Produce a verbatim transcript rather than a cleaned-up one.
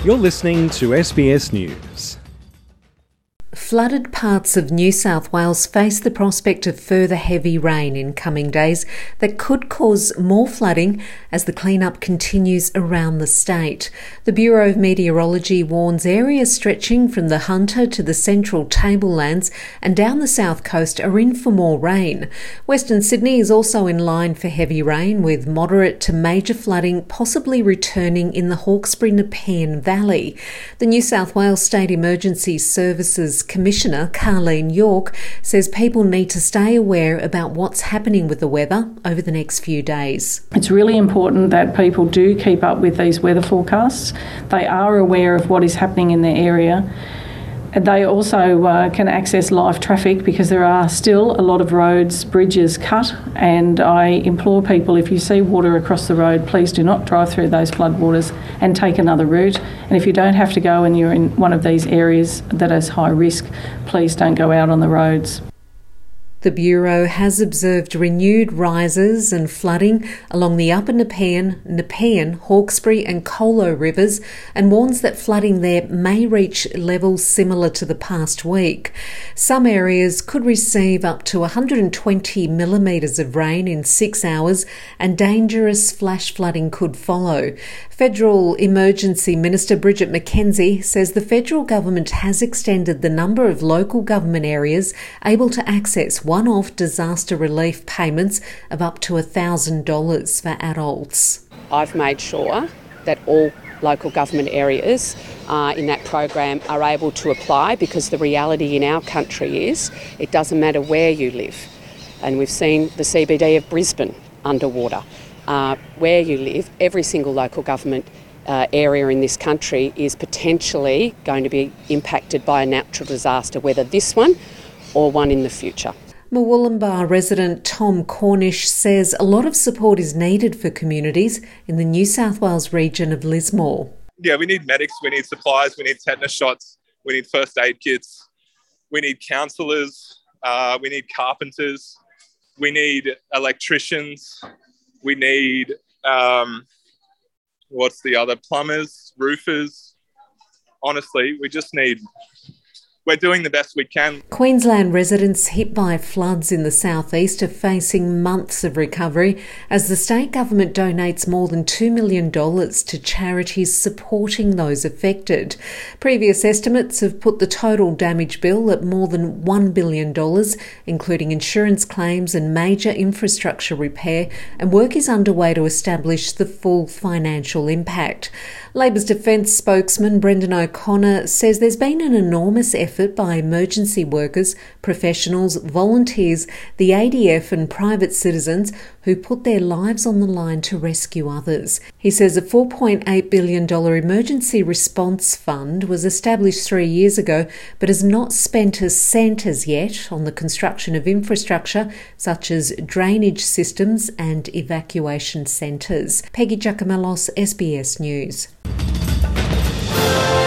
You're listening to S B S News. Flooded parts of New South Wales face the prospect of further heavy rain in coming days that could cause more flooding as the clean-up continues around the state. The Bureau of Meteorology warns areas stretching from the Hunter to the central tablelands and down the south coast are in for more rain. Western Sydney is also in line for heavy rain, with moderate to major flooding possibly returning in the Hawkesbury-Nepean Valley. The New South Wales State Emergency Services Commissioner Carleen York says people need to stay aware about what's happening with the weather over the next few days. It's really important that people do keep up with these weather forecasts. They are aware of what is happening in their area. And they also uh, can access live traffic because there are still a lot of roads, bridges cut, and I implore people, if you see water across the road, please do not drive through those floodwaters and take another route. And if you don't have to go and you're in one of these areas that is high risk, please don't go out on the roads. The Bureau has observed renewed rises and flooding along the Upper Nepean, Nepean, Hawkesbury and Colo rivers and warns that flooding there may reach levels similar to the past week. Some areas could receive up to one hundred twenty millimetres of rain in six hours and dangerous flash flooding could follow. Federal Emergency Minister Bridget McKenzie says the federal government has extended the number of local government areas able to access one-off disaster relief payments of up to one thousand dollars for adults. I've made sure that all local government areas uh, in that program are able to apply, because the reality in our country is it doesn't matter where you live. And we've seen the C B D of Brisbane underwater. Uh, where you live, every single local government uh, area in this country is potentially going to be impacted by a natural disaster, whether this one or one in the future. Murwillumbah resident Tom Cornish says a lot of support is needed for communities in the New South Wales region of Lismore. Yeah, we need medics, we need supplies, we need tetanus shots, we need first aid kits, we need counsellors, uh, we need carpenters, we need electricians, we need, um, what's the other, plumbers, roofers. Honestly, we just need... We're doing the best we can. Queensland residents hit by floods in the southeast are facing months of recovery as the state government donates more than two million dollars to charities supporting those affected. Previous estimates have put the total damage bill at more than one billion dollars, including insurance claims and major infrastructure repair, and work is underway to establish the full financial impact. Labor's Defence spokesman Brendan O'Connor says there's been an enormous effort by emergency workers, professionals, volunteers, the A D F and private citizens who put their lives on the line to rescue others. He says a four point eight billion dollars emergency response fund was established three years ago but has not spent a cent as yet on the construction of infrastructure such as drainage systems and evacuation centres. Peggy Giacomellos, S B S News.